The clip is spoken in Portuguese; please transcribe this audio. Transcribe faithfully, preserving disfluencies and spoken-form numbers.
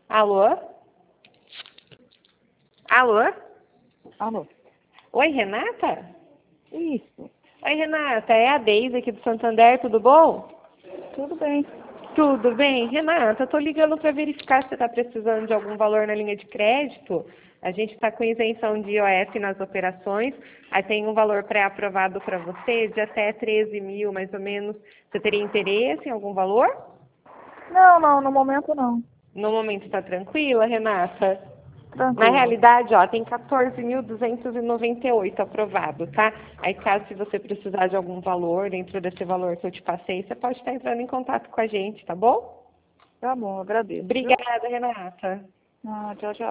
Alô? Alô? Alô? Oi, Renata? Isso. Oi, Renata, é a Deise aqui do Santander, tudo bom? Tudo bem. Tudo bem? Renata, tô ligando para verificar se você está precisando de algum valor na linha de crédito. A gente está com isenção de I O F nas operações, aí tem um valor pré-aprovado para você de até treze mil, mais ou menos. Você teria interesse em algum valor? Não, não, no momento não. No momento está tranquila, Renata? Na Tranquilo. realidade, ó, tem quatorze mil duzentos e noventa e oito aprovado, tá? Aí caso se você precisar de algum valor, dentro desse valor que eu te passei, você pode estar entrando em contato com a gente, tá bom? Tá bom, agradeço, viu? Obrigada, Renata. Ah, tchau, tchau.